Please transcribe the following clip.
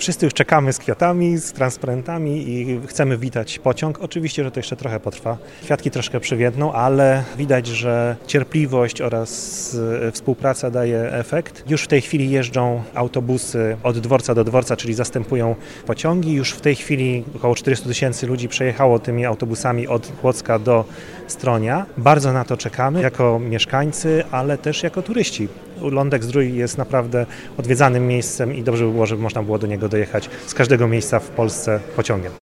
Wszyscy już czekamy z kwiatami, z transparentami i chcemy witać pociąg. Oczywiście, że to jeszcze trochę potrwa. Kwiatki troszkę przywiedną, ale widać, że cierpliwość oraz współpraca daje efekt. Już w tej chwili jeżdżą autobusy od dworca do dworca, czyli zastępują pociągi. Już w tej chwili około 400 000 ludzi przejechało tymi autobusami od Płocka do Stronia. Bardzo na to czekamy jako mieszkańcy, ale też jako turyści. Lądek-Zdrój jest naprawdę odwiedzanym miejscem i dobrze by było, żeby można było do niego dojechać z każdego miejsca w Polsce pociągiem.